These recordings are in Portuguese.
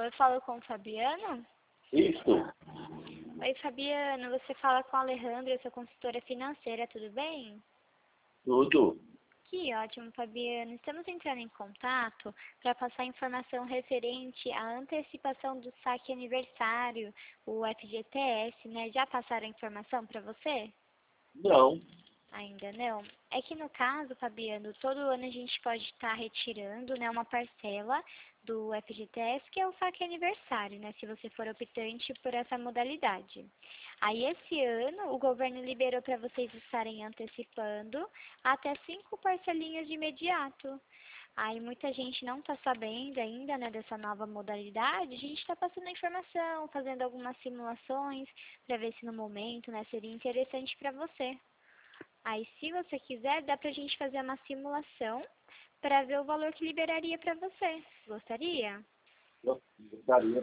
eu falo com o Fabiano? Isso. Oi, Fabiano, você fala com a Alejandra, eu sou consultora financeira, tudo bem? Tudo. Que ótimo, Fabiano. Estamos entrando em contato para passar informação referente à antecipação do saque aniversário, o FGTS, né? Já passaram a informação para você? Não. Ainda não? É que no caso, Fabiano, todo ano a gente pode estar retirando, né, uma parcela do FGTS, que é o saque aniversário, né, se você for optante por essa modalidade. Aí esse ano o governo liberou para vocês estarem antecipando até 5 parcelinhas de imediato. Aí muita gente não está sabendo ainda, né, dessa nova modalidade. A gente está passando a informação, fazendo algumas simulações para ver se no momento, né, seria interessante para você. Aí, se você quiser, dá pra gente fazer uma simulação para ver o valor que liberaria para você. Gostaria? Gostaria.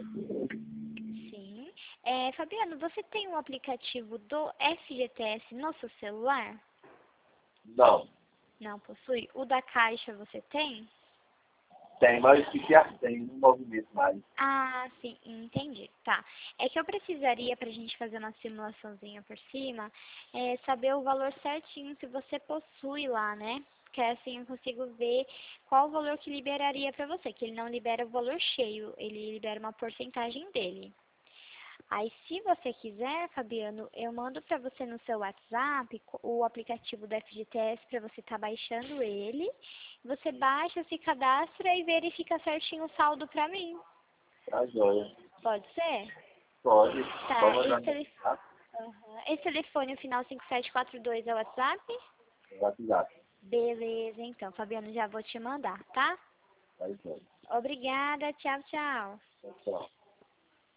Sim. Fabiano, você tem um aplicativo do FGTS no seu celular? Não. Não possui? O da Caixa você tem? Tem, mas fiquei assim, não movimento mais. Ah, sim, entendi. Tá. É que eu precisaria, pra gente fazer uma simulaçãozinha por cima, saber o valor certinho se você possui lá, né? Que assim eu consigo ver qual o valor que liberaria pra você, que ele não libera o valor cheio, ele libera uma porcentagem dele. Aí, se você quiser, Fabiano, eu mando para você no seu WhatsApp o aplicativo do FGTS para você estar baixando ele. Você baixa, se cadastra e verifica certinho o saldo para mim. Tá joia. Pode ser? Pode. Tá, Pode mandar esse telefone, o final 5742 é o WhatsApp? no WhatsApp. Beleza, então, Fabiano, já vou te mandar, tá? Tá joia. Obrigada, tchau, tchau. Tchau, tchau.